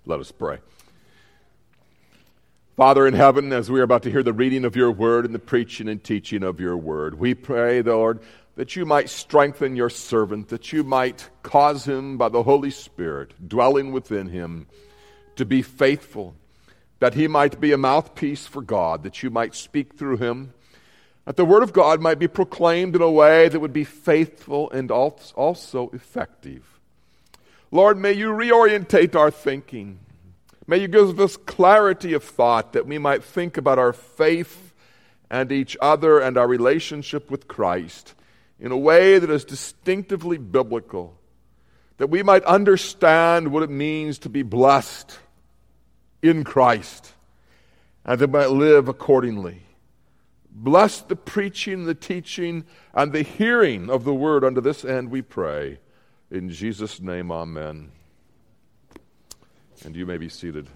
Let us pray. Father in heaven, as we are about to hear the reading of your word and the preaching and teaching of your word, we pray, Lord, that you might strengthen your servant, that you might cause him by the Holy Spirit dwelling within him to be faithful, that he might be a mouthpiece for God, that you might speak through him, that the word of God might be proclaimed in a way that would be faithful and also effective. Lord, may you reorientate our thinking. May you give us clarity of thought that we might think about our faith and each other and our relationship with Christ in a way that is distinctively biblical, that we might understand what it means to be blessed in Christ and that we might live accordingly. Bless the preaching, the teaching, and the hearing of the word unto this end, we pray. In Jesus' name, amen. And you may be seated.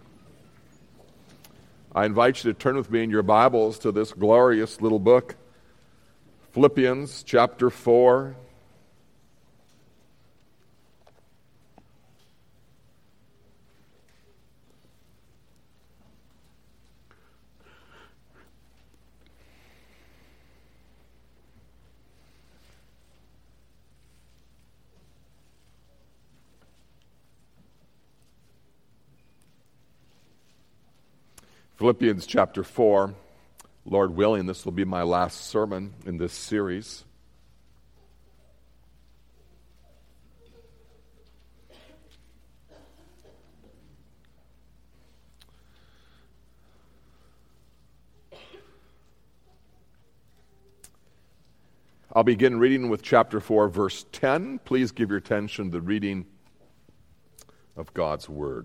I invite you to turn with me in your Bibles to this glorious little book, Philippians chapter 4. Philippians chapter 4, Lord willing, this will be my last sermon in this series. I'll begin reading with chapter 4, verse 10. Please give your attention to the reading of God's Word.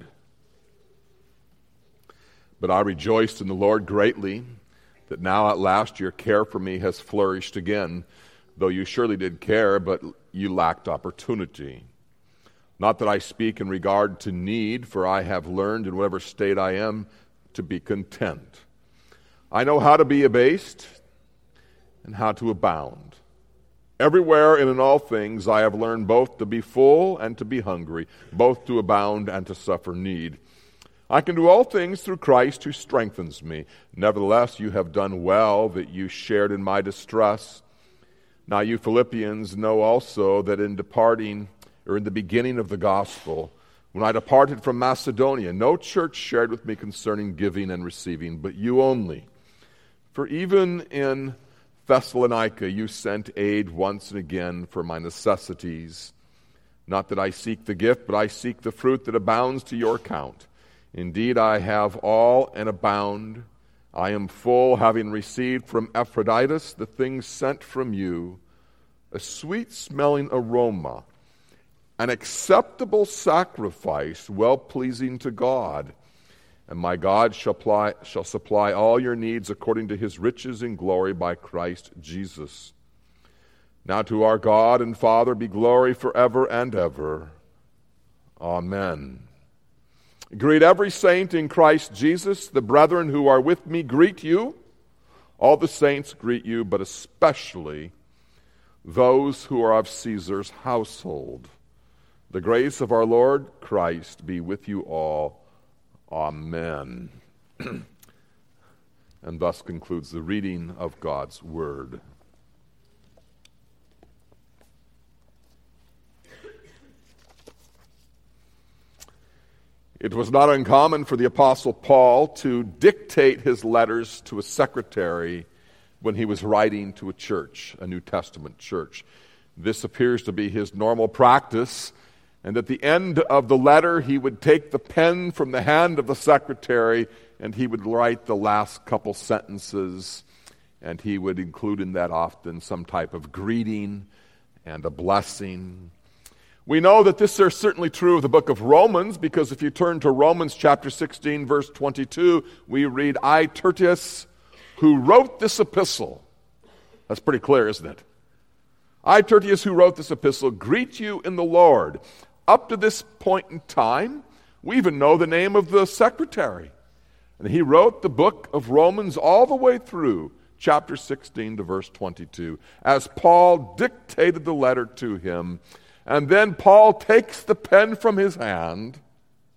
But I rejoiced in the Lord greatly, that now at last your care for me has flourished again, though you surely did care, but you lacked opportunity. Not that I speak in regard to need, for I have learned in whatever state I am to be content. I know how to be abased and how to abound. Everywhere and in all things I have learned both to be full and to be hungry, both to abound and to suffer need. I can do all things through Christ who strengthens me. Nevertheless, you have done well that you shared in my distress. Now you Philippians know also that in departing, or in the beginning of the gospel, when I departed from Macedonia, no church shared with me concerning giving and receiving, but you only. For even in Thessalonica you sent aid once and again for my necessities. Not that I seek the gift, but I seek the fruit that abounds to your account. Indeed, I have all and abound. I am full, having received from Epaphroditus the things sent from you, a sweet-smelling aroma, an acceptable sacrifice, well-pleasing to God. And my God shall supply all your needs according to his riches in glory by Christ Jesus. Now to our God and Father be glory forever and ever. Amen. Greet every saint in Christ Jesus. The brethren who are with me greet you. All the saints greet you, but especially those who are of Caesar's household. The grace of our Lord Christ be with you all. Amen. And thus concludes the reading of God's Word. It was not uncommon for the Apostle Paul to dictate his letters to a secretary when he was writing to a church, a New Testament church. This appears to be his normal practice, and at the end of the letter he would take the pen from the hand of the secretary and he would write the last couple sentences, and he would include in that often some type of greeting and a blessing. We know that this is certainly true of the book of Romans, because if you turn to Romans chapter 16, verse 22, we read, I, Tertius, who wrote this epistle. That's pretty clear, isn't it? I, Tertius, who wrote this epistle, greet you in the Lord. Up to this point in time, we even know the name of the secretary. And he wrote the book of Romans all the way through chapter 16 to verse 22, as Paul dictated the letter to him. And then Paul takes the pen from his hand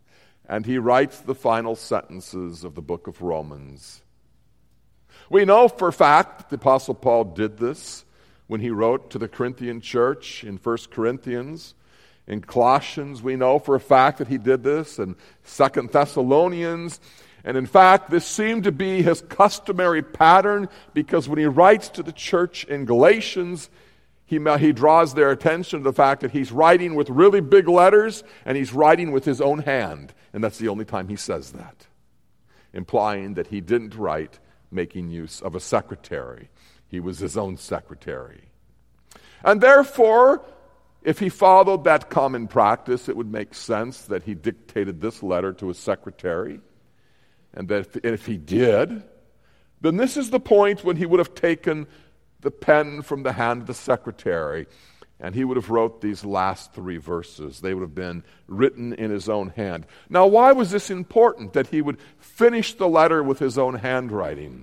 and he writes the final sentences of the book of Romans. We know for a fact that the Apostle Paul did this when he wrote to the Corinthian church in 1 Corinthians. In Colossians, we know for a fact that he did this, in 2 Thessalonians. And in fact, this seemed to be his customary pattern, because when he writes to the church in Galatians, he draws their attention to the fact that he's writing with really big letters, and he's writing with his own hand. And that's the only time he says that, implying that he didn't write making use of a secretary. He was his own secretary. And therefore, if he followed that common practice, it would make sense that he dictated this letter to his secretary. And that if he did, then this is the point when he would have taken the pen from the hand of the secretary, and he would have wrote these last 3 verses. They would have been written in his own hand. Now, why was this important, that he would finish the letter with his own handwriting?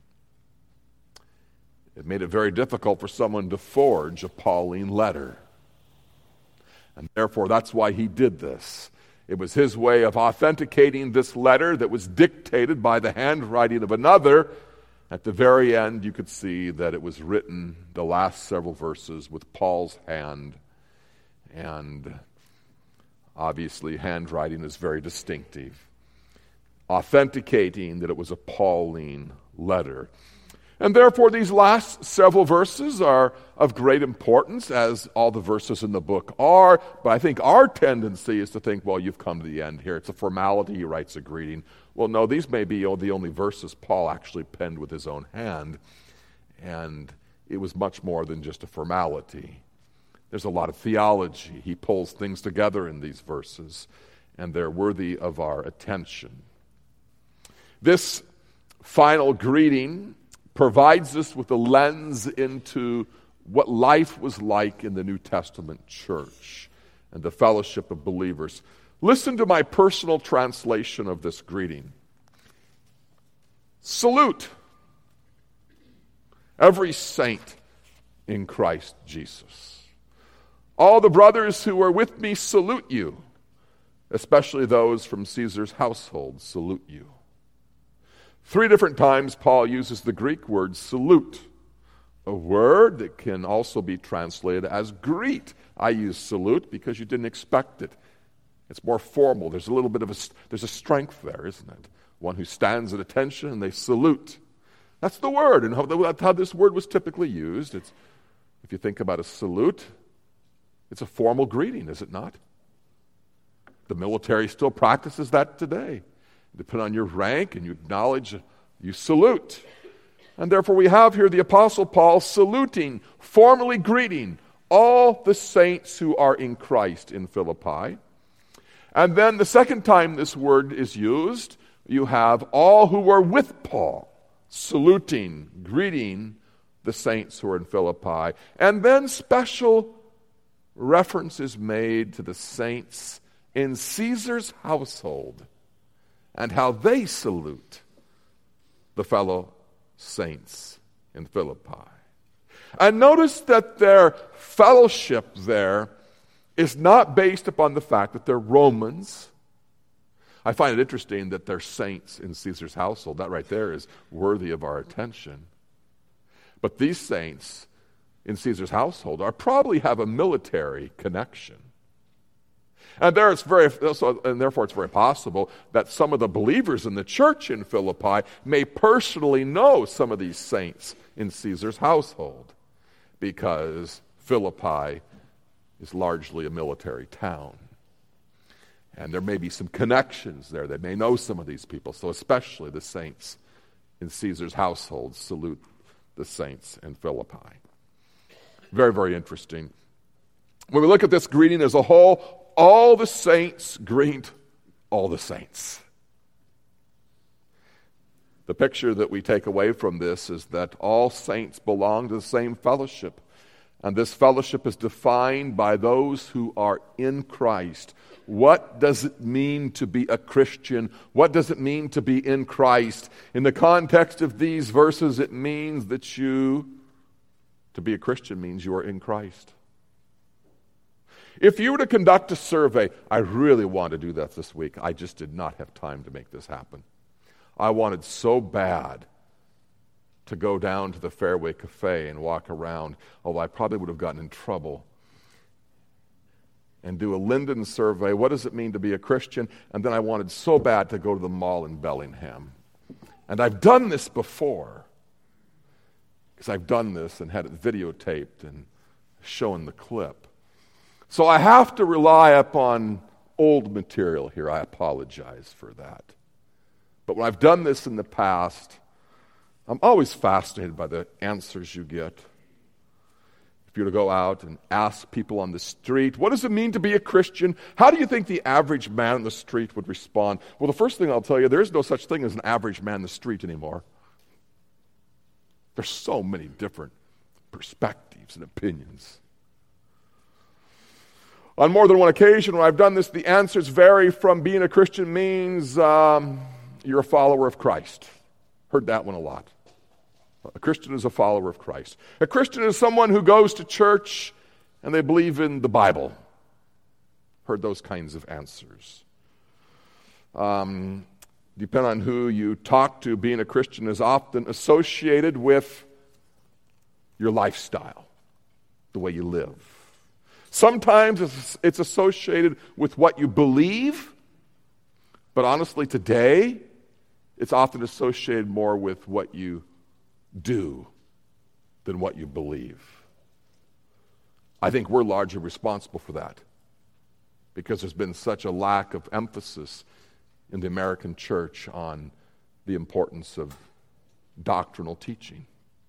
It made it very difficult for someone to forge a Pauline letter. And therefore, that's why he did this. It was his way of authenticating this letter that was dictated by the handwriting of another. At the very end, you could see that it was written, the last several verses, with Paul's hand. And obviously, handwriting is very distinctive, authenticating that it was a Pauline letter. And therefore, these last several verses are of great importance, as all the verses in the book are. But I think our tendency is to think, well, you've come to the end here. It's a formality. He writes a greeting. Well, no, these may be the only verses Paul actually penned with his own hand. And it was much more than just a formality. There's a lot of theology. He pulls things together in these verses, and they're worthy of our attention. This final greeting provides us with a lens into what life was like in the New Testament church and the fellowship of believers. Listen to my personal translation of this greeting. Salute every saint in Christ Jesus. All the brothers who are with me salute you, especially those from Caesar's household salute you. 3 different times Paul uses the Greek word salute, a word that can also be translated as greet. I use salute because you didn't expect it. It's more formal. There's a little bit of there's a strength there, isn't it? One who stands at attention and they salute. That's the word, and how this word was typically used. If you think about a salute, it's a formal greeting, is it not? The military still practices that today. Depending on your rank, and you acknowledge, you salute. And therefore we have here the Apostle Paul saluting, formally greeting all the saints who are in Christ in Philippi. And then the second time this word is used, you have all who are with Paul saluting, greeting the saints who are in Philippi. And then special reference is made to the saints in Caesar's household and how they salute the fellow saints in Philippi. And notice that their fellowship there is not based upon the fact that they're Romans. I find it interesting that they're saints in Caesar's household. That right there is worthy of our attention. But these saints in Caesar's household probably have a military connection. And therefore it's very possible that some of the believers in the church in Philippi may personally know some of these saints in Caesar's household, because Philippi is largely a military town. And there may be some connections there. They may know some of these people. So especially the saints in Caesar's household salute the saints in Philippi. Very, very interesting. When we look at this greeting as a whole, all the saints greet all the saints. The picture that we take away from this is that all saints belong to the same fellowship. And this fellowship is defined by those who are in Christ. What does it mean to be a Christian? What does it mean to be in Christ? In the context of these verses, it means that to be a Christian means you are in Christ. If you were to conduct a survey, I really want to do that this week. I just did not have time to make this happen. I wanted so bad to go down to the Fairway Cafe and walk around, although I probably would have gotten in trouble, and do a Linden survey. What does it mean to be a Christian? And then I wanted so bad to go to the mall in Bellingham. And I've done this before, because I've done this and had it videotaped and shown the clip. So I have to rely upon old material here. I apologize for that. But when I've done this in the past, I'm always fascinated by the answers you get. If you were to go out and ask people on the street, what does it mean to be a Christian? How do you think the average man on the street would respond? Well, the first thing I'll tell you, there is no such thing as an average man on the street anymore. There's so many different perspectives and opinions. On more than one occasion when I've done this, the answers vary from being a Christian means you're a follower of Christ. Heard that one a lot. A Christian is a follower of Christ. A Christian is someone who goes to church and they believe in the Bible. Heard those kinds of answers. Depending on who you talk to, being a Christian is often associated with your lifestyle, the way you live. Sometimes it's associated with what you believe, but honestly today, it's often associated more with what you do than what you believe. I think we're largely responsible for that because there's been such a lack of emphasis in the American church on the importance of doctrinal teaching.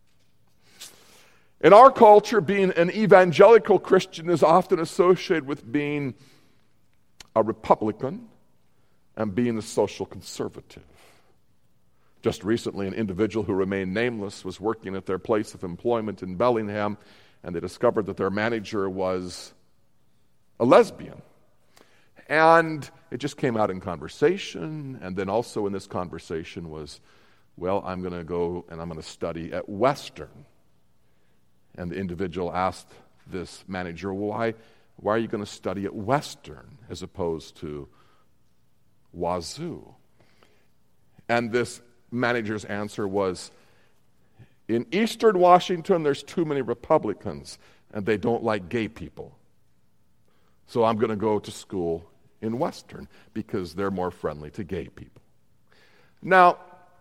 In our culture, being an evangelical Christian is often associated with being a Republican and being a social conservative. Just recently, an individual who remained nameless was working at their place of employment in Bellingham, and they discovered that their manager was a lesbian. And it just came out in conversation, and then also in this conversation was, well, I'm going to go and I'm going to study at Western. And the individual asked this manager, why are you going to study at Western as opposed to Wazoo? And this manager's answer was, in Eastern Washington, there's too many Republicans, and they don't like gay people. So I'm going to go to school in Western because they're more friendly to gay people. Now,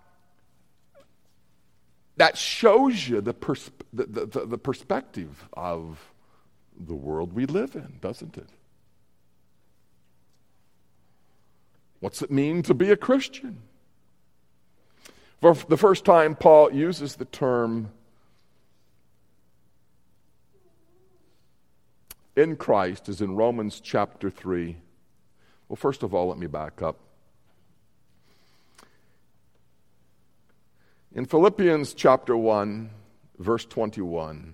that shows you the perspective of the world we live in, doesn't it? What's it mean to be a Christian? For the first time, Paul uses the term in Christ is in Romans chapter 3. Well, first of all, let me back up. In Philippians chapter 1, verse 21,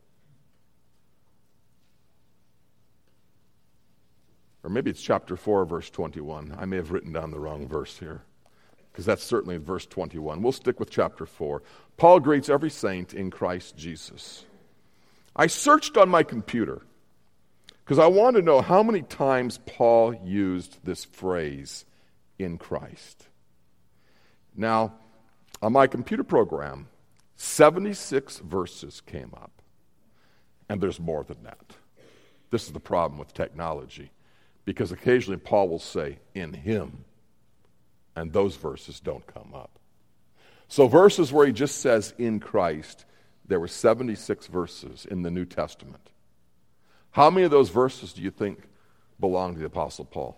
or maybe it's chapter 4, verse 21. I may have written down the wrong verse here, because that's certainly verse 21. We'll stick with chapter 4. Paul greets every saint in Christ Jesus. I searched on my computer, because I want to know how many times Paul used this phrase, in Christ. Now, on my computer program, 76 verses came up. And there's more than that. This is the problem with technology, because occasionally Paul will say, in him, and those verses don't come up. So verses where he just says, in Christ, there were 76 verses in the New Testament. How many of those verses do you think belong to the Apostle Paul?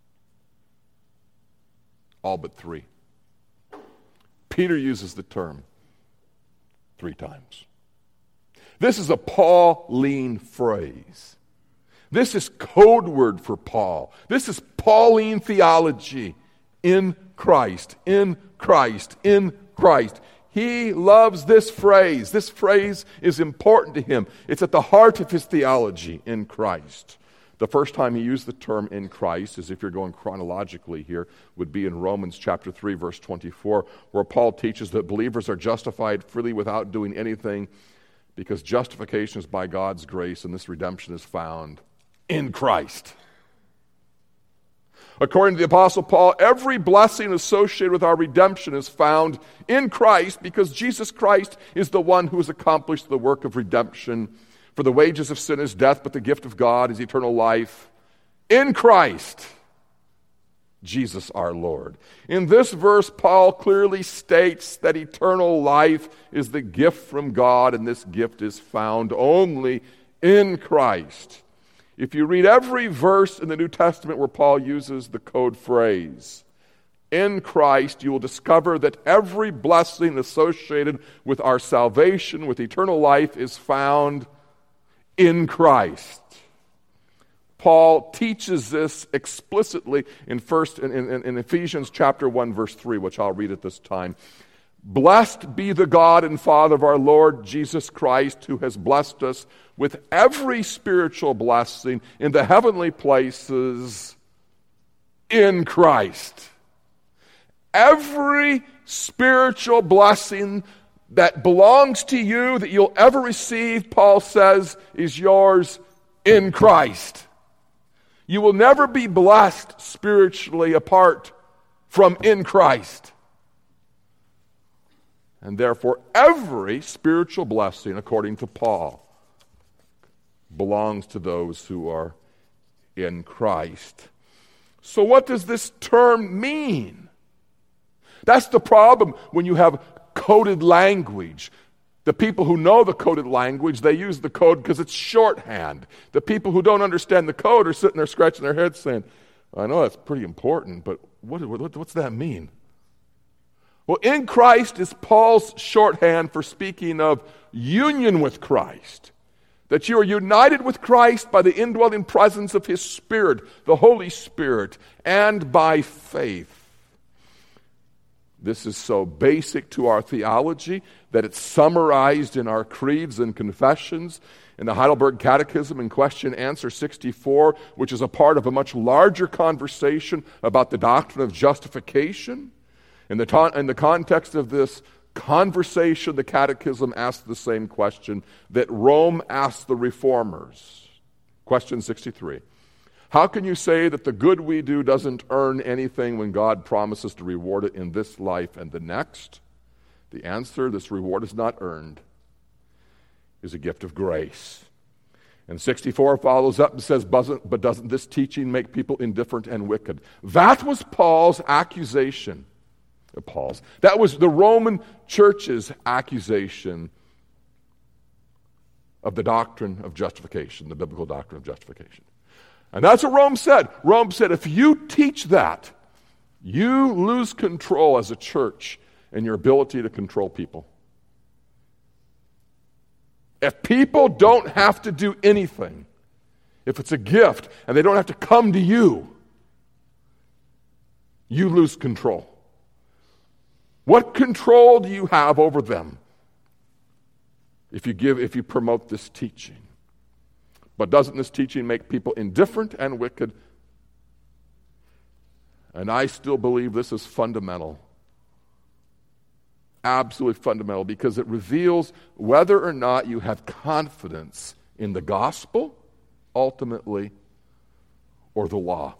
All but 3. Peter uses the term 3 times. This is a Pauline phrase. This is code word for Paul. This is Pauline theology. In Christ, in Christ, in Christ. He loves this phrase. This phrase is important to him. It's at the heart of his theology, in Christ. The first time he used the term in Christ, as if you're going chronologically here, would be in Romans chapter 3, verse 24, where Paul teaches that believers are justified freely without doing anything because justification is by God's grace and this redemption is found in Christ. According to the Apostle Paul, every blessing associated with our redemption is found in Christ because Jesus Christ is the one who has accomplished the work of redemption. For the wages of sin is death, but the gift of God is eternal life in Christ, Jesus our Lord. In this verse, Paul clearly states that eternal life is the gift from God, and this gift is found only in Christ. If you read every verse in the New Testament where Paul uses the code phrase, in Christ, you will discover that every blessing associated with our salvation, with eternal life, is found in Christ. Paul teaches this explicitly in Ephesians chapter 1, verse 3, which I'll read at this time. Blessed be the God and Father of our Lord Jesus Christ, who has blessed us with every spiritual blessing in the heavenly places in Christ. Every spiritual blessing that belongs to you, that you'll ever receive, Paul says, is yours in Christ. You will never be blessed spiritually apart from in Christ. And therefore, every spiritual blessing, according to Paul, belongs to those who are in Christ. So what does this term mean? That's the problem when you have coded language. The people who know the coded language, they use the code because it's shorthand. The people who don't understand the code are sitting there scratching their heads saying, I know that's pretty important, but what's that mean? Well, in Christ is Paul's shorthand for speaking of union with Christ. That you are united with Christ by the indwelling presence of His Spirit, the Holy Spirit, and by faith. This is so basic to our theology that it's summarized in our creeds and confessions. In the Heidelberg Catechism in question answer 64, which is a part of a much larger conversation about the doctrine of justification. In the context of this conversation, the Catechism asks the same question that Rome asked the Reformers. Question 63. How can you say that the good we do doesn't earn anything when God promises to reward it in this life and the next? The answer, this reward is not earned, is a gift of grace. And 64 follows up and says, but doesn't this teaching make people indifferent and wicked? That was Paul's accusation. That was the Roman church's accusation of the doctrine of justification, the biblical doctrine of justification. And that's what Rome said. Rome said, if you teach that, you lose control as a church in your ability to control people. If people don't have to do anything, if it's a gift and they don't have to come to you, you lose control. What control do you have over them if you promote this teaching? But doesn't this teaching make people indifferent and wicked? And I still believe this is fundamental. Absolutely fundamental, because it reveals whether or not you have confidence in the gospel, ultimately, or the law.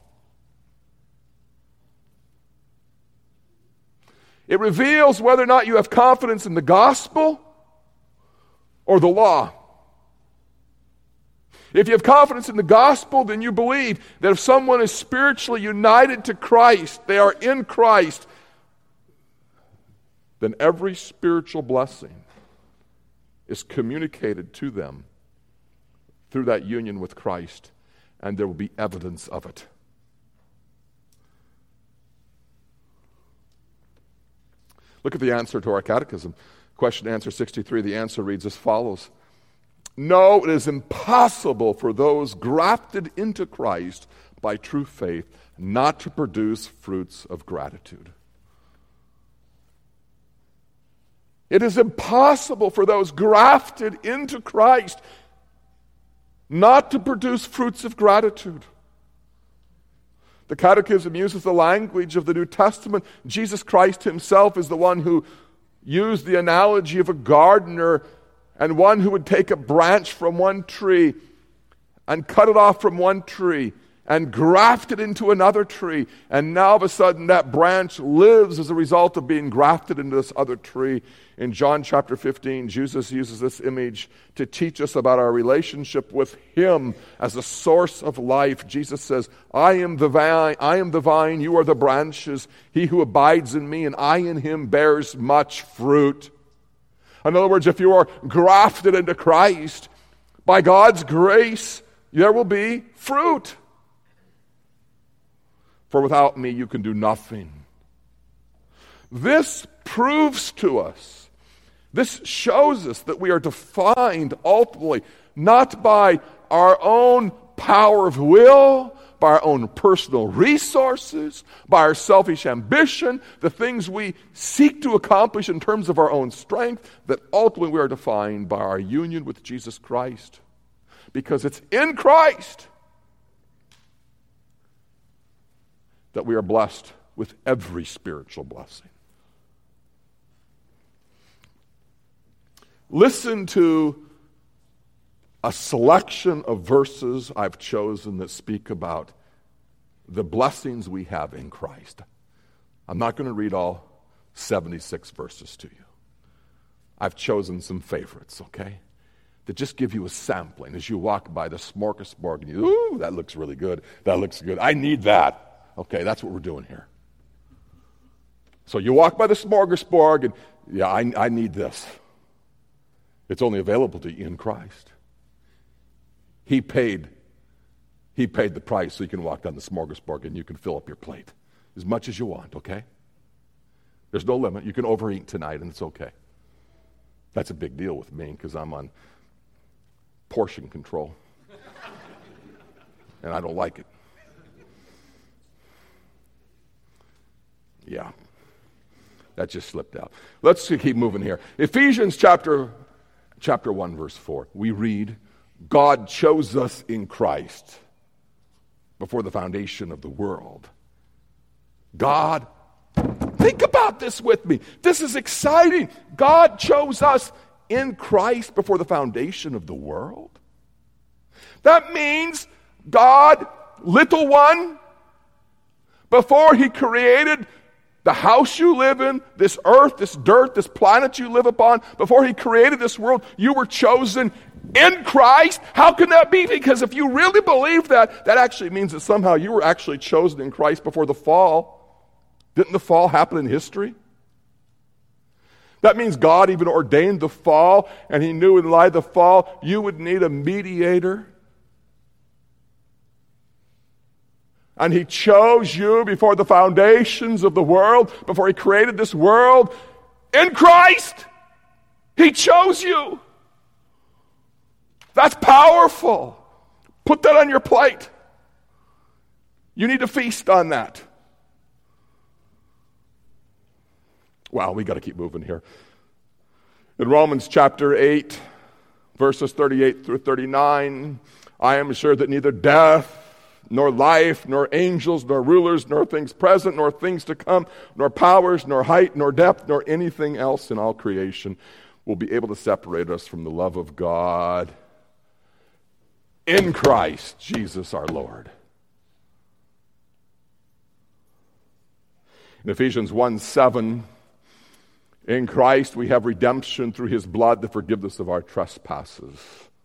It reveals whether or not you have confidence in the gospel or the law. If you have confidence in the gospel, then you believe that if someone is spiritually united to Christ, they are in Christ, then every spiritual blessing is communicated to them through that union with Christ, and there will be evidence of it. Look at the answer to our catechism. Question answer 63, the answer reads as follows. No, it is impossible for those grafted into Christ by true faith not to produce fruits of gratitude. It is impossible for those grafted into Christ not to produce fruits of gratitude. The Catechism uses the language of the New Testament. Jesus Christ himself is the one who used the analogy of a gardener and one who would take a branch from one tree and cut it off from one tree and grafted into another tree. And now all of a sudden that branch lives as a result of being grafted into this other tree. In John chapter 15, Jesus uses this image to teach us about our relationship with Him as the source of life. Jesus says, I am the vine, you are the branches. He who abides in me and I in him bears much fruit. In other words, if you are grafted into Christ, by God's grace, there will be fruit. For without me, you can do nothing. This proves to us, this shows us that we are defined ultimately not by our own power of will, by our own personal resources, by our selfish ambition, the things we seek to accomplish in terms of our own strength, that ultimately we are defined by our union with Jesus Christ. Because it's in Christ that we are blessed with every spiritual blessing. Listen to a selection of verses I've chosen that speak about the blessings we have in Christ. I'm not going to read all 76 verses to you. I've chosen some favorites, okay? That just give you a sampling as you walk by the smorgasbord and you, ooh, that looks really good. That looks good. I need that. Okay, that's what we're doing here. So you walk by the smorgasbord and, yeah, I need this. It's only available to you in Christ. He paid the price so you can walk down the smorgasbord and you can fill up your plate as much as you want, okay? There's no limit. You can overeat tonight and it's okay. That's a big deal with me because I'm on portion control. And I don't like it. Yeah. That just slipped out. Let's keep moving here. Ephesians chapter 1, verse 4. We read, God chose us in Christ before the foundation of the world. God, think about this with me. This is exciting. God chose us in Christ before the foundation of the world. That means God, little one, before He created the house you live in, this earth, this dirt, this planet you live upon, before He created this world, you were chosen in Christ. How can that be? Because if you really believe that, that actually means that somehow you were actually chosen in Christ before the fall. Didn't the fall happen in history? That means God even ordained the fall, and He knew in light of the fall you would need a mediator. And He chose you before the foundations of the world, before He created this world. In Christ, He chose you. That's powerful. Put that on your plate. You need to feast on that. Wow, we got to keep moving here. In Romans chapter 8, verses 38 through 39, I am sure that neither death, nor life, nor angels, nor rulers, nor things present, nor things to come, nor powers, nor height, nor depth, nor anything else in all creation will be able to separate us from the love of God in Christ Jesus our Lord. In Ephesians 1:7, in Christ we have redemption through His blood, the forgiveness of our trespasses.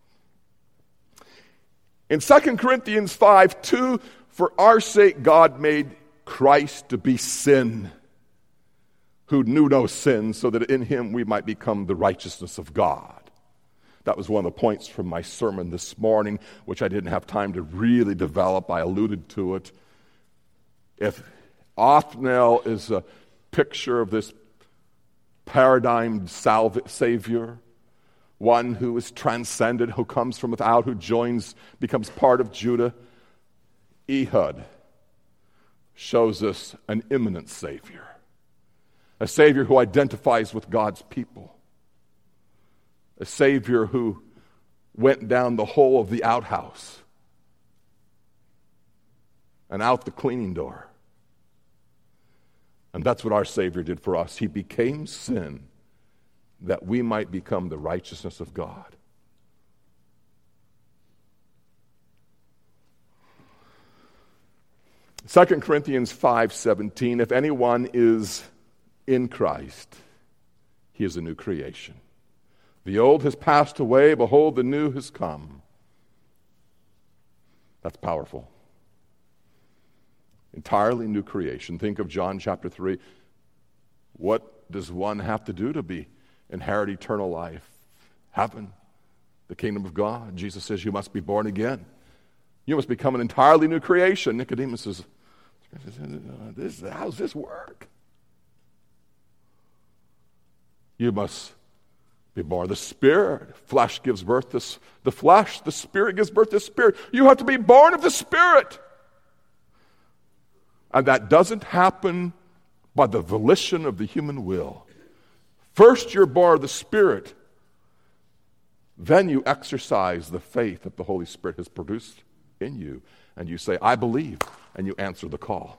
In 2 Corinthians 5:2, for our sake God made Christ to be sin, who knew no sin, so that in Him we might become the righteousness of God. That was one of the points from my sermon this morning, which I didn't have time to really develop. I alluded to it. If Othniel is a picture of this paradigm Savior, one who is transcended, who comes from without, who becomes part of Judah, Ehud shows us an imminent Savior, a Savior who identifies with God's people, a Savior who went down the hole of the outhouse and out the cleaning door. And that's what our Savior did for us. He became sin that we might become the righteousness of God. 2 Corinthians 5:17, if anyone is in Christ, he is a new creation. The old has passed away, behold, the new has come. That's powerful. Entirely new creation. Think of John chapter 3. What does one have to do to inherit eternal life? Heaven, the kingdom of God. Jesus says you must be born again. You must become an entirely new creation. Nicodemus says, how does this work? You must be born of the Spirit. Flesh gives birth to the flesh. The Spirit gives birth to the Spirit. You have to be born of the Spirit. And that doesn't happen by the volition of the human will. First you're born of the Spirit. Then you exercise the faith that the Holy Spirit has produced in you. And you say, I believe. And you answer the call.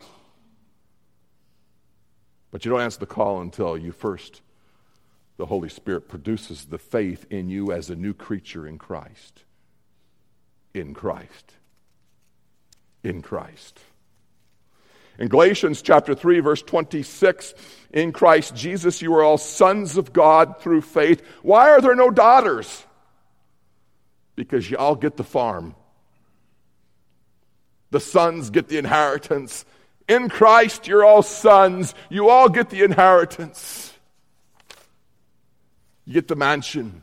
But you don't answer the call until the Holy Spirit produces the faith in you as a new creature in Christ. In Christ. In Christ. In Galatians chapter 3, verse 26, in Christ Jesus you are all sons of God through faith. Why are there no daughters? Because you all get the farm. The sons get the inheritance. In Christ you're all sons. You all get the inheritance. You get the mansion.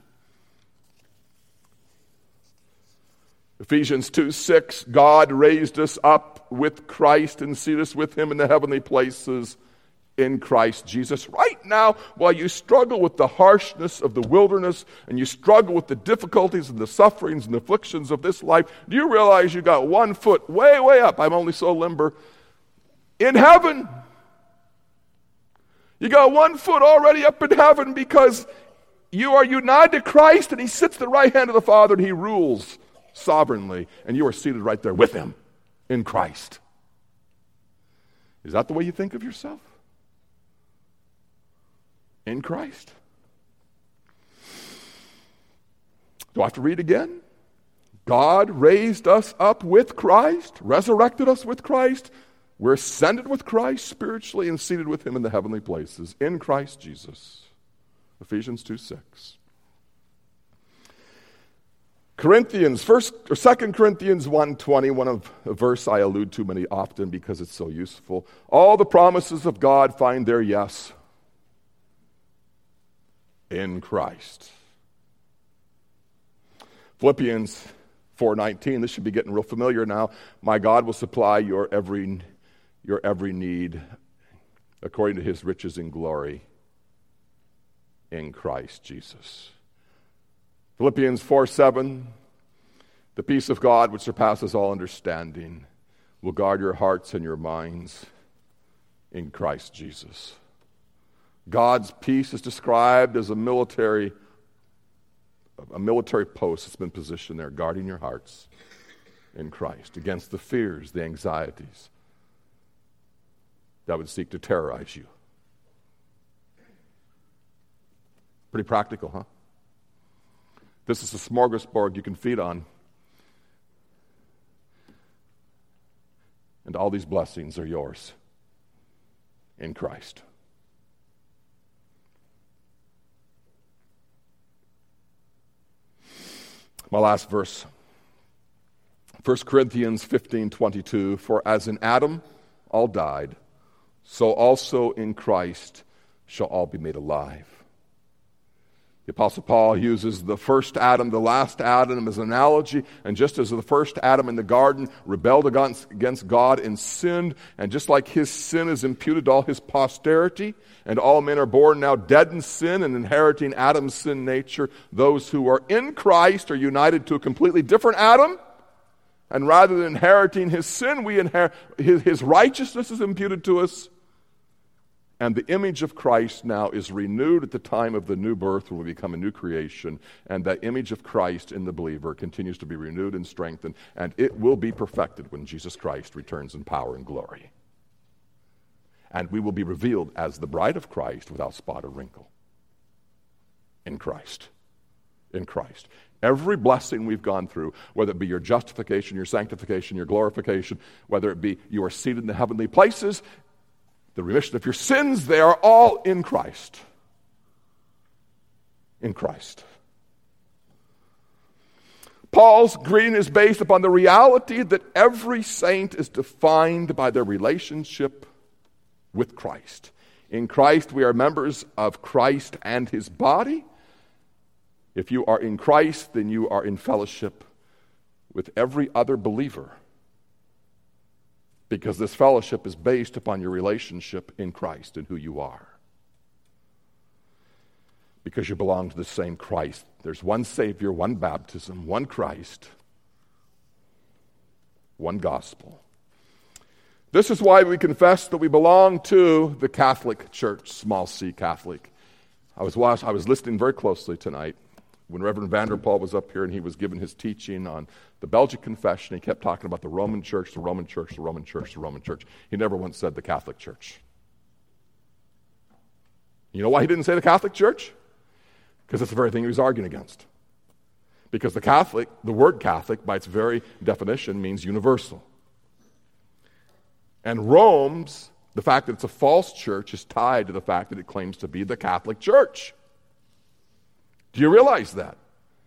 Ephesians 2:6, God raised us up with Christ and seated us with him in the heavenly places in Christ Jesus. Right now, while you struggle with the harshness of the wilderness and you struggle with the difficulties and the sufferings and the afflictions of this life, do you realize you got one foot way, way up? I'm only so limber. In heaven. You got one foot already up in heaven because you are united to Christ and he sits at the right hand of the Father and he rules sovereignly, and you are seated right there with him in Christ. Is that the way you think of yourself? In Christ? Do I have to read again? God raised us up with Christ, resurrected us with Christ. We're ascended with Christ spiritually and seated with him in the heavenly places in Christ Jesus. Ephesians 2:6. Corinthians, 2 Corinthians 1:20, a verse I allude to many often because it's so useful. All the promises of God find their yes in Christ. Philippians 4:19, this should be getting real familiar now. My God will supply your every need according to his riches in glory in Christ Jesus. Philippians 4:7, the peace of God which surpasses all understanding will guard your hearts and your minds in Christ Jesus. God's peace is described as a military post that's been positioned there, guarding your hearts in Christ against the fears, the anxieties that would seek to terrorize you. Pretty practical, huh? This is a smorgasbord you can feed on. And all these blessings are yours in Christ. My last verse. 1 Corinthians 15:22, for as in Adam all died, so also in Christ shall all be made alive. The Apostle Paul uses the first Adam, the last Adam as an analogy, and just as the first Adam in the garden rebelled against God and sinned, and just like his sin is imputed to all his posterity, and all men are born now dead in sin and inheriting Adam's sin nature, those who are in Christ are united to a completely different Adam, and rather than inheriting his sin, we inherit his righteousness is imputed to us. And the image of Christ now is renewed at the time of the new birth when we become a new creation. And that image of Christ in the believer continues to be renewed and strengthened. And it will be perfected when Jesus Christ returns in power and glory. And we will be revealed as the bride of Christ without spot or wrinkle. In Christ. in Christ. Every blessing we've gone through, whether it be your justification, your sanctification, your glorification, whether it be you are seated in the heavenly places, the remission of your sins, they are all in Christ. In Christ. Paul's greeting is based upon the reality that every saint is defined by their relationship with Christ. In Christ, we are members of Christ and his body. If you are in Christ, then you are in fellowship with every other believer, because this fellowship is based upon your relationship in Christ and who you are. Because you belong to the same Christ. There's one Savior, one baptism, one Christ, one gospel. This is why we confess that we belong to the Catholic Church, small c Catholic. I was listening very closely tonight when Reverend Vanderpool was up here and he was giving his teaching on the Belgic Confession. He kept talking about the Roman Church, the Roman Church, the Roman Church, the Roman Church. He never once said the Catholic Church. You know why he didn't say the Catholic Church? Because it's the very thing he was arguing against. Because the word Catholic, by its very definition, means universal. And the fact that it's a false church is tied to the fact that it claims to be the Catholic Church. Do you realize that?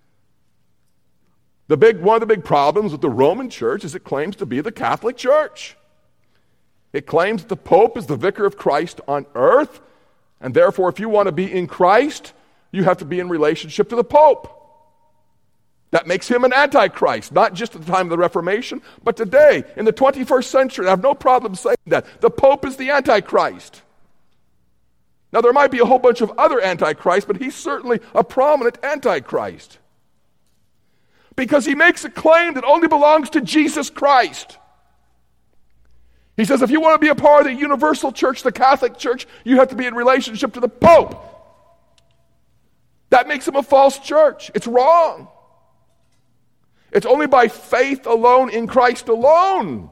One of the big problems with the Roman Church is it claims to be the Catholic Church. It claims that the Pope is the vicar of Christ on earth, and therefore if you want to be in Christ, you have to be in relationship to the Pope. That makes him an antichrist, not just at the time of the Reformation, but today, in the 21st century. I have no problem saying that. The Pope is the antichrist. Now, there might be a whole bunch of other antichrists, but he's certainly a prominent antichrist. Because he makes a claim that only belongs to Jesus Christ. He says, if you want to be a part of the universal church, the Catholic Church, you have to be in relationship to the Pope. That makes him a false church. It's wrong. It's only by faith alone in Christ alone.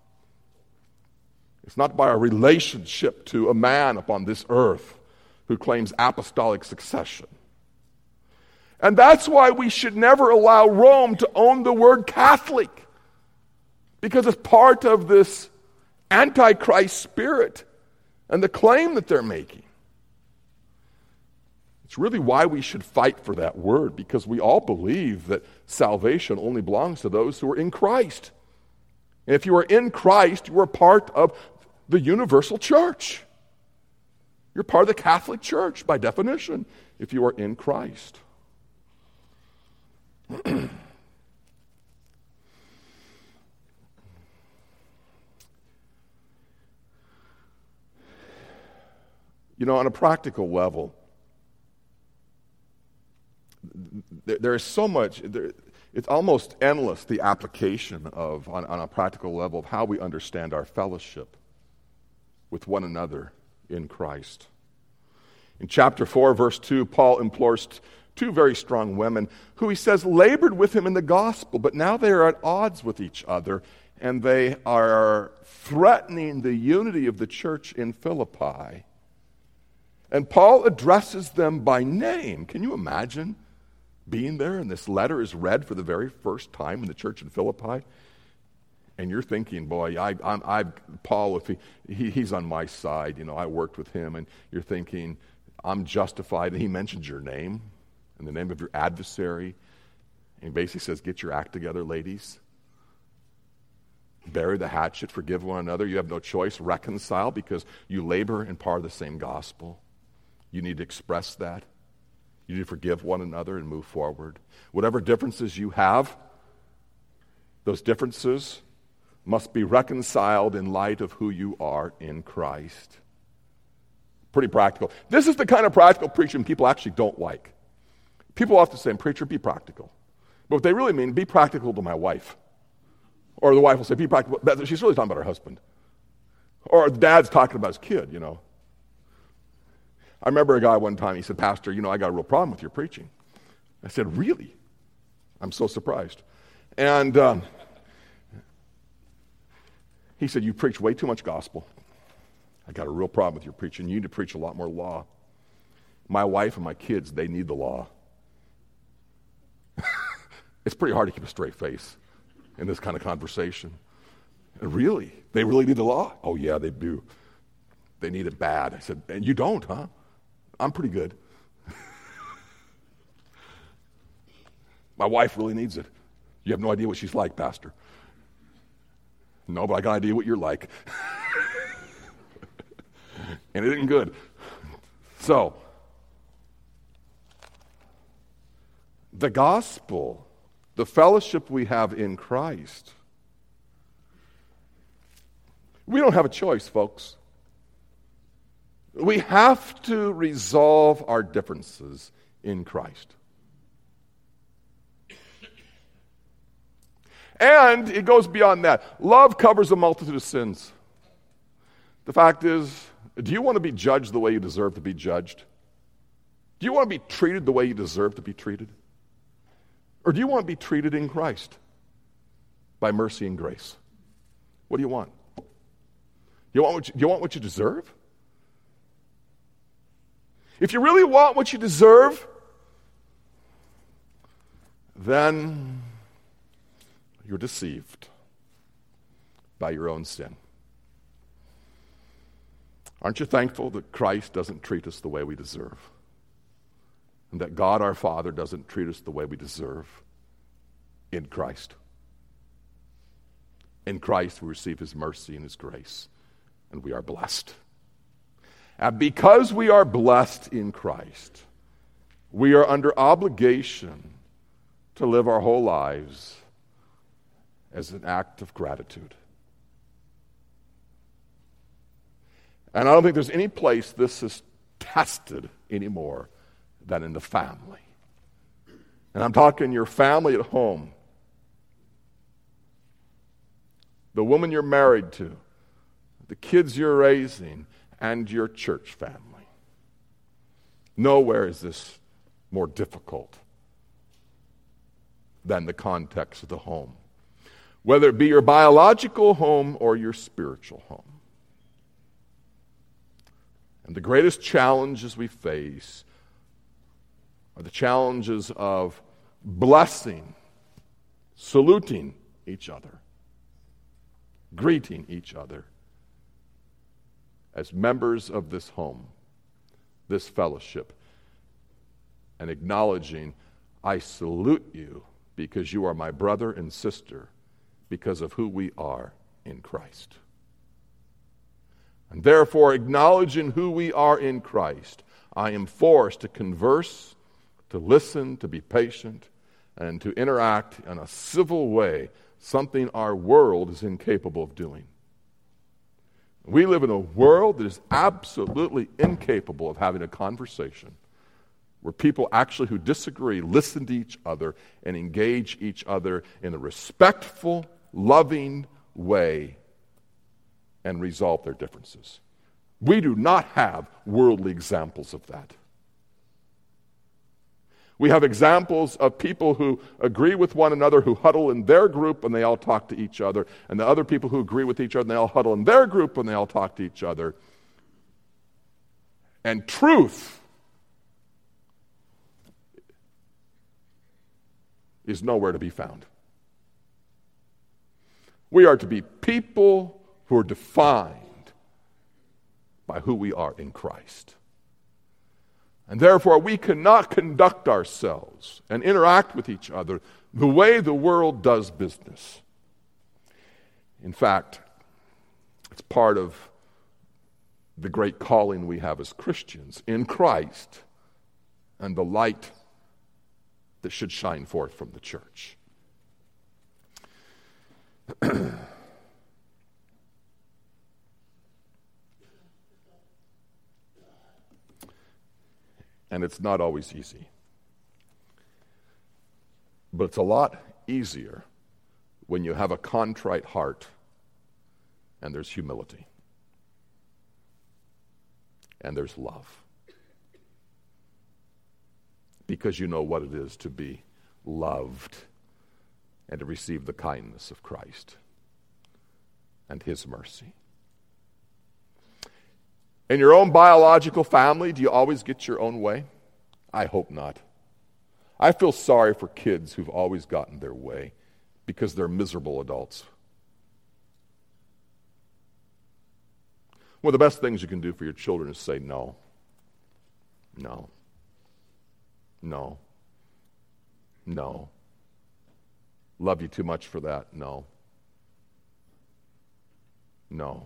It's not by a relationship to a man upon this earth who claims apostolic succession. And that's why we should never allow Rome to own the word Catholic, because it's part of this antichrist spirit and the claim that they're making. It's really why we should fight for that word, because we all believe that salvation only belongs to those who are in Christ. And if you are in Christ, you are part of the universal church. You're part of the Catholic Church by definition, if you are in Christ. You know, on a practical level, there is so much, it's almost endless, the application of, on a practical level, of how we understand our fellowship with one another in Christ. In chapter 4, verse 2, Paul implores two very strong women who, he says, labored with him in the gospel, but now they are at odds with each other, and they are threatening the unity of the church in Philippi. And Paul addresses them by name. Can you imagine being there and this letter is read for the very first time in the church in Philippi? And you're thinking, boy, Paul, if he's on my side, you know, I worked with him, and you're thinking, I'm justified. And he mentions your name and the name of your adversary. And he basically says, get your act together, ladies. Bury the hatchet, forgive one another. You have no choice. Reconcile, because you labor in part of the same gospel. You need to express that. You need to forgive one another and move forward. Whatever differences you have, those differences must be reconciled in light of who you are in Christ. Pretty practical. This is the kind of practical preaching people actually don't like. People often say, preacher, be practical. But what they really mean, be practical to my wife. Or the wife will say, be practical. But she's really talking about her husband. Or the dad's talking about his kid, you know. I remember a guy one time, he said, Pastor, you know, I got a real problem with your preaching. I said, really? I'm so surprised. And he said, you preach way too much gospel. I got a real problem with your preaching. You need to preach a lot more law. My wife and my kids, they need the law. It's pretty hard to keep a straight face in this kind of conversation. And really? They really need the law? Oh, yeah, they do. They need it bad. I said, and you don't, huh? I'm pretty good. My wife really needs it. You have no idea what she's like, Pastor. No, but I got an idea what you're like. And it isn't good. So, the gospel, the fellowship we have in Christ, we don't have a choice, folks. We have to resolve our differences in Christ. And it goes beyond that. Love covers a multitude of sins. The fact is, do you want to be judged the way you deserve to be judged? Do you want to be treated the way you deserve to be treated? Or do you want to be treated in Christ by mercy and grace? What do you want? You want what you deserve? If you really want what you deserve, then you're deceived by your own sin. Aren't you thankful that Christ doesn't treat us the way we deserve? And that God our Father doesn't treat us the way we deserve in Christ? In Christ we receive His mercy and His grace, and we are blessed. And because we are blessed in Christ, we are under obligation to live our whole lives as an act of gratitude. And I don't think there's any place this is tested anymore than in the family. And I'm talking your family at home, the woman you're married to, the kids you're raising, and your church family. Nowhere is this more difficult than the context of the home, whether it be your biological home or your spiritual home. And the greatest challenges we face are the challenges of blessing, saluting each other, greeting each other as members of this home, this fellowship, and acknowledging, I salute you because you are my brother and sister because of who we are in Christ. And therefore, acknowledging who we are in Christ, I am forced to converse, to listen, to be patient, and to interact in a civil way, something our world is incapable of doing. We live in a world that is absolutely incapable of having a conversation where people actually who disagree listen to each other and engage each other in a respectful, loving way and resolve their differences. We do not have worldly examples of that. We have examples of people who agree with one another, who huddle in their group and they all talk to each other, and the other people who agree with each other and they all huddle in their group and they all talk to each other. And truth is nowhere to be found. We are to be people who are defined by who we are in Christ. And therefore, we cannot conduct ourselves and interact with each other the way the world does business. In fact, it's part of the great calling we have as Christians in Christ and the light that should shine forth from the church. And it's not always easy. But it's a lot easier when you have a contrite heart and there's humility and there's love. Because you know what it is to be loved and to receive the kindness of Christ and His mercy. In your own biological family, do you always get your own way? I hope not. I feel sorry for kids who've always gotten their way because they're miserable adults. One of the best things you can do for your children is say no. No. No. No. Love you too much for that. No. No.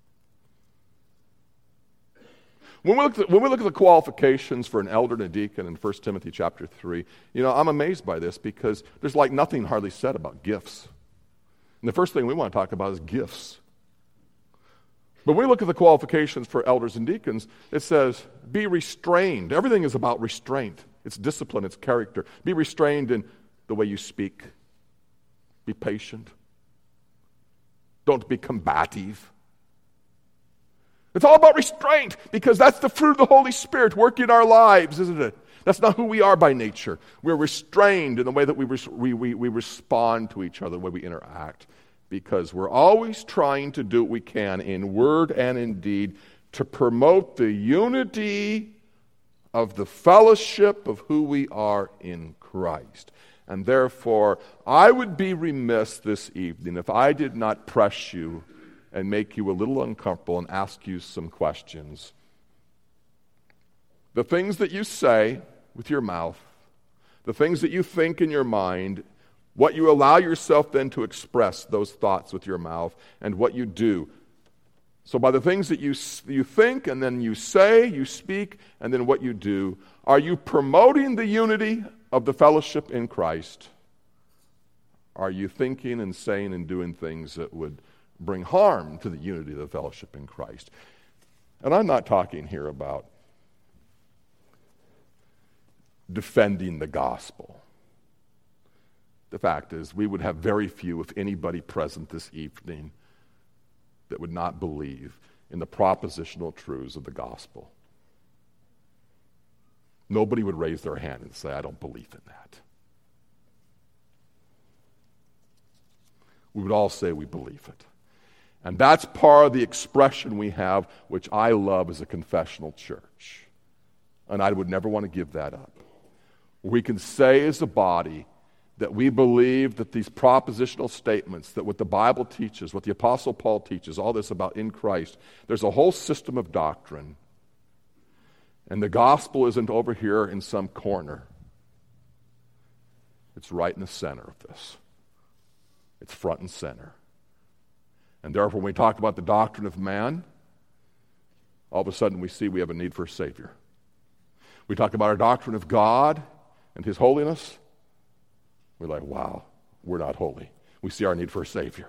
When we look at the qualifications for an elder and a deacon in 1 Timothy chapter 3, I'm amazed by this because there's like nothing hardly said about gifts. And the first thing we want to talk about is gifts. But when we look at the qualifications for elders and deacons, it says, be restrained. Everything is about restraint. It's discipline, it's character. Be restrained in the way you speak. Be patient. Don't be combative. It's all about restraint because that's the fruit of the Holy Spirit working in our lives, isn't it? That's not who we are by nature. We're restrained in the way that we respond to each other, the way we interact, because we're always trying to do what we can in word and in deed to promote the unity of the fellowship of who we are in Christ. And therefore, I would be remiss this evening if I did not press you and make you a little uncomfortable and ask you some questions. The things that you say with your mouth, the things that you think in your mind, what you allow yourself then to express those thoughts with your mouth, and what you do. So by the things that you think, and then you say, you speak, and then what you do, are you promoting the unity of the fellowship in Christ? Are you thinking and saying and doing things that would bring harm to the unity of the fellowship in Christ? And I'm not talking here about defending the gospel. The fact is, we would have very few, if anybody, present this evening that would not believe in the propositional truths of the gospel. Nobody would raise their hand and say, I don't believe in that. We would all say we believe it. And that's part of the expression we have, which I love as a confessional church. And I would never want to give that up. We can say as a body that we believe that these propositional statements, that what the Bible teaches, what the Apostle Paul teaches, all this about in Christ, there's a whole system of doctrine. And the gospel isn't over here in some corner. It's right in the center of this. It's front and center. And therefore, when we talk about the doctrine of man, all of a sudden we see we have a need for a Savior. We talk about our doctrine of God and His holiness, we're like, wow, we're not holy. We see our need for a Savior.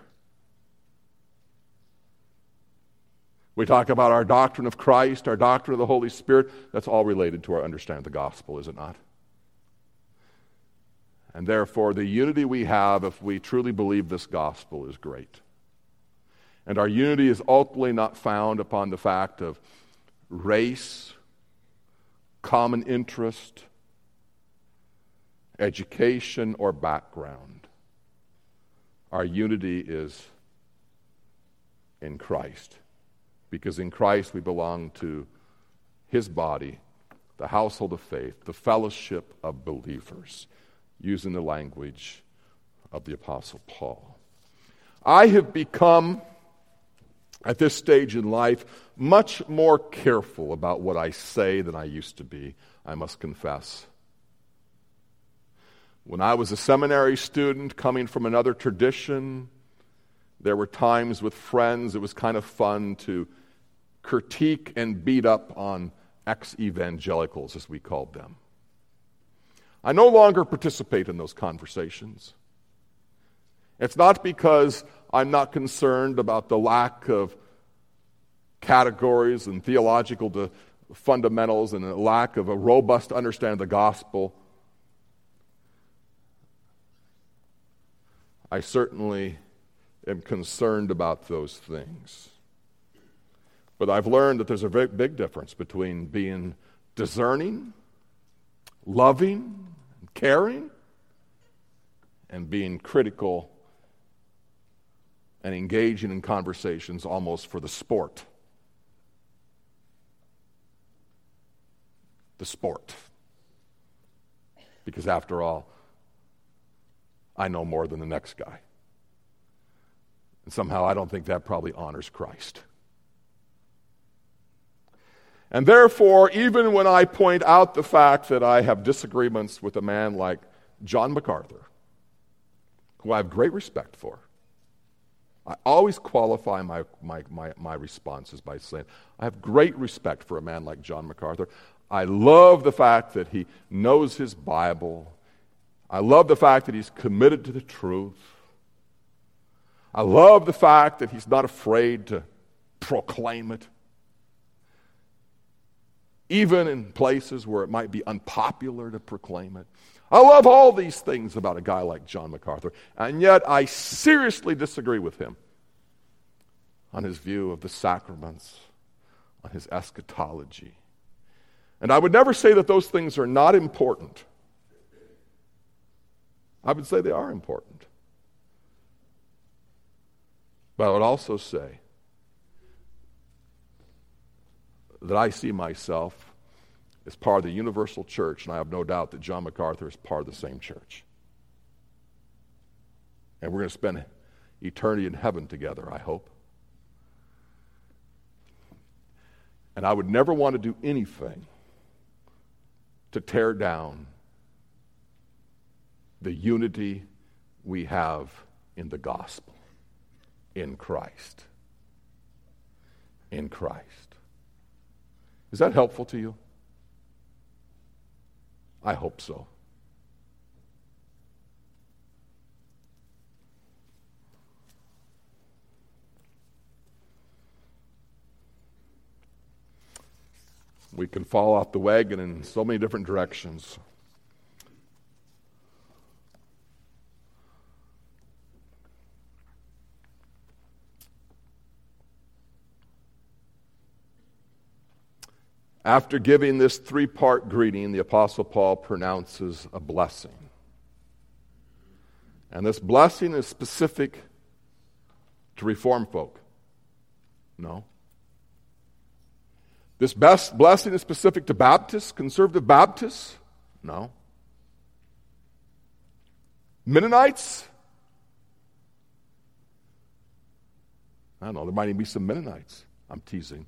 We talk about our doctrine of Christ, our doctrine of the Holy Spirit. That's all related to our understanding of the gospel, is it not? And therefore, the unity we have, if we truly believe this gospel, is great. And our unity is ultimately not found upon the fact of race, common interest, education, or background. Our unity is in Christ. Because in Christ we belong to His body, the household of faith, the fellowship of believers, using the language of the Apostle Paul. I have become, at this stage in life, much more careful about what I say than I used to be, I must confess. When I was a seminary student coming from another tradition, there were times with friends it was kind of fun to critique and beat up on ex-evangelicals, as we called them. I no longer participate in those conversations. It's not because I'm not concerned about the lack of categories and theological fundamentals and a lack of a robust understanding of the gospel. I certainly am concerned about those things. But I've learned that there's a very big difference between being discerning, loving, caring, and being critical and engaging in conversations almost for the sport. The sport. Because after all, I know more than the next guy. And somehow I don't think that probably honors Christ. And therefore, even when I point out the fact that I have disagreements with a man like John MacArthur, who I have great respect for, I always qualify my responses by saying, I have great respect for a man like John MacArthur. I love the fact that he knows his Bible. I love the fact that he's committed to the truth. I love the fact that he's not afraid to proclaim it, even in places where it might be unpopular to proclaim it. I love all these things about a guy like John MacArthur, and yet I seriously disagree with him on his view of the sacraments, on his eschatology. And I would never say that those things are not important. I would say they are important. But I would also say that I see myself as part of the universal church, and I have no doubt that John MacArthur is part of the same church. And we're going to spend eternity in heaven together, I hope. And I would never want to do anything to tear down the unity we have in the gospel, in Christ. In Christ. Is that helpful to you? I hope so. We can fall off the wagon in so many different directions. After giving this three-part greeting, the Apostle Paul pronounces a blessing. And this blessing is specific to Reformed folk. No. This blessing is specific to Baptists, conservative Baptists? No. Mennonites? I don't know, there might even be some Mennonites. I'm teasing.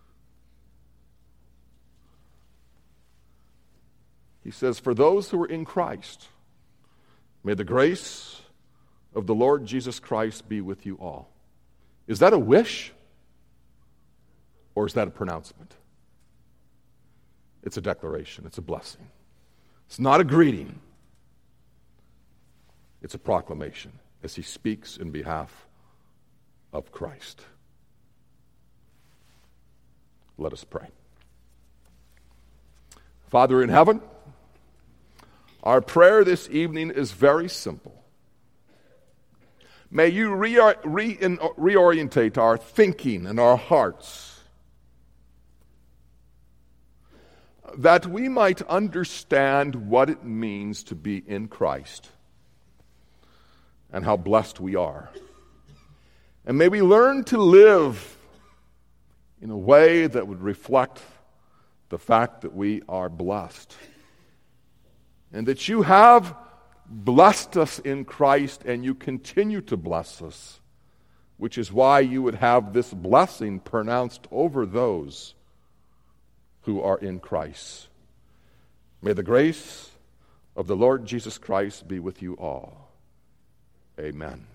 He says, for those who are in Christ, may the grace of the Lord Jesus Christ be with you all. Is that a wish? Or is that a pronouncement? It's a declaration. It's a blessing. It's not a greeting. It's a proclamation as he speaks in behalf of Christ. Let us pray. Father in heaven, our prayer this evening is very simple. May you reorientate our thinking and our hearts that we might understand what it means to be in Christ and how blessed we are. And may we learn to live in a way that would reflect the fact that we are blessed. And that you have blessed us in Christ and you continue to bless us, which is why you would have this blessing pronounced over those who are in Christ. May the grace of the Lord Jesus Christ be with you all. Amen.